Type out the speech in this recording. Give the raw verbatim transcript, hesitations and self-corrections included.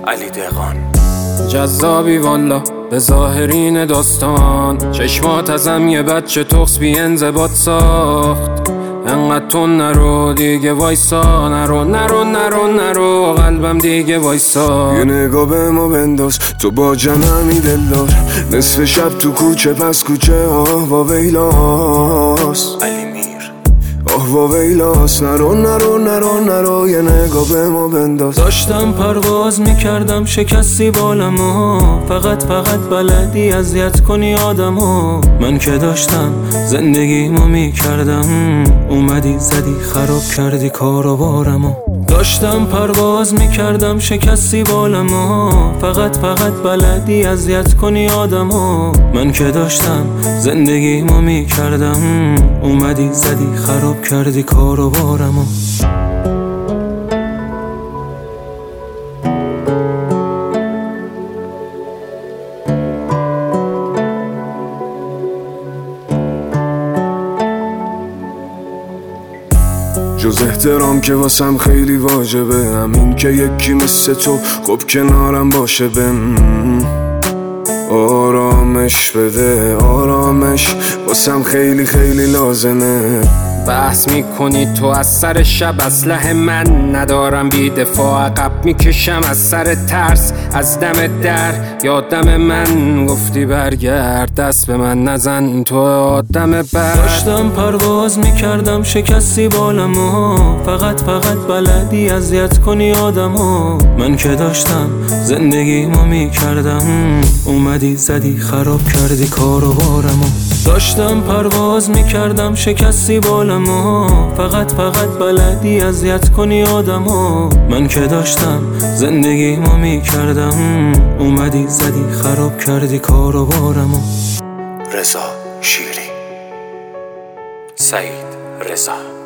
علی دقان. جذابی والا به ظاهرین داستان، چشمات ازم یه بچه تخص بی انضباط ساخت. انقدر تو نرو دیگه وایسا، نرو نرو نرو نرو قلبم دیگه وایسا. یه نگاه به ما بنداز تو با جنمی دلدار، نصف شب تو کوچه پس کوچه آه و ویلاس علی میر آه و ویلاس. نرو نرو نرو نرو یه نگاه به ما بنداز. داشتم پرواز میکردم شکستی بالمو، فقط فقط بلدی اذیت کنی آدمو. من که داشتم زندگیمو میکردم، اومدی زدی خراب کردی کارو بارمو. داشتم پرواز میکردم شکستی بالمو، فقط فقط بلدی اذیت کنی آدمو. من که داشتم زندگیمو میکردم، اومدی زدی خراب کردی کارو بارمو. جز احترام که واسم خیلی واجبه، همین که یکی مثل تو خب کنارم باشه. بهم آرامش بده، آرامش واسم خیلی خیلی لازمه. بحث میکنی تو از سر شب، اسلحه من ندارم، بی دفاع عقب میکشم از سر ترس. از دم در یادم من گفتی برگرد، دست به من نزن تو آدم بر. داشتم پرواز میکردم شکستی بالمو، فقط فقط بلدی اذیت کنی آدمو. من که داشتم زندگیمو میکردم، اومدی زدی خراب کردی کارو بارمو. داشتم پرواز میکردم شکستی بالمو، فقط فقط بلدی اذیت کنی آدمو. من که داشتم زندگیمو میکردم، اومدی زدی خراب کردی کارو بارمو. رضا شیری، سعید رضا.